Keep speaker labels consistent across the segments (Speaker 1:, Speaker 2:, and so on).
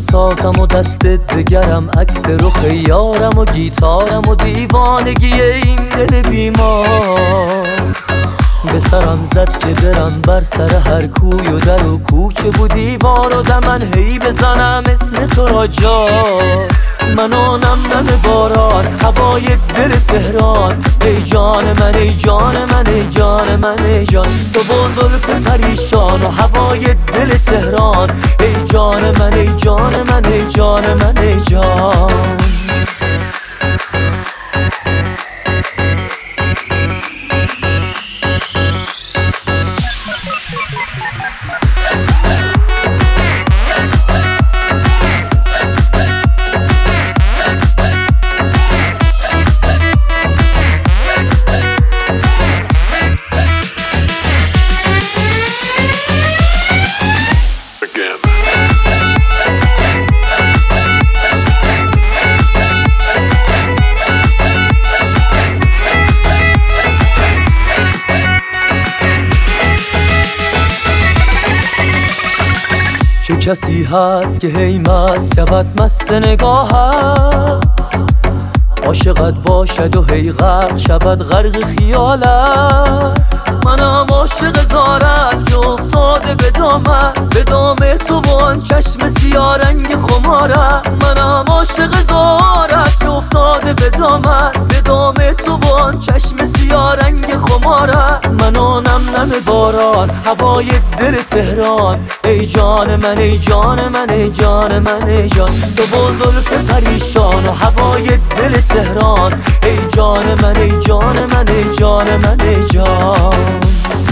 Speaker 1: سازم و دست دگرم، عکس رخ یارم و گیتارم و دیوانگی این دل بیمار. به سرم زد که برم بر سر هر کوی و در و کوچه و دیوار و دمن هی بزنم اسم تو را جار. منو نم نم باران هوای دل تهران، ای جان من ای جان من ای جان من ای جان. تو با زلف پریشان و هوای دل تهران، ای جان من ای جان من ای جان من ای جان. چه کسی هست که هی مست شود مست نگاهت، عاشقت باشد و هی غرق شود غرق خیالت. منم عاشق زارت که افتاده به دامت، به دام تو با آن چشم سیارنگ خمارت. منم عاشق زارت که افتاده به دامت، به دام تو با آن چشم سیارنگ خمارت. منو نم نم باران هوای دل تهران، ای جان من ای جان من ای جان من ای جان. تو با زلف پریشان و هوای دل تهران، ای جان من ای جان من ای جان من ای جان.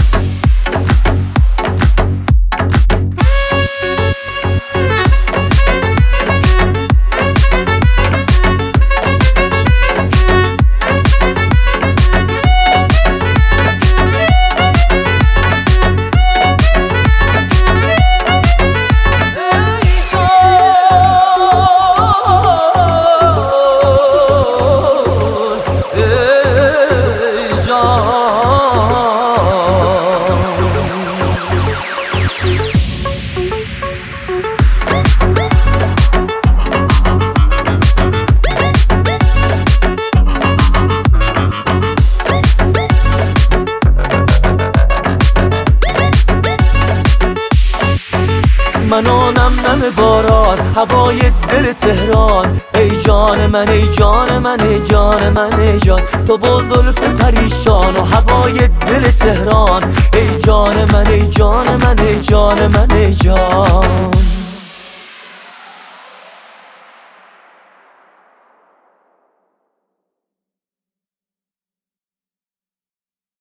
Speaker 1: منو نم نم باران هوای دل تهران، ای جان من ای جان من ای جان من ای جان. تو با زلف پریشان و هوای دل تهران، ای جان من ای جان من ای جان من ای جان.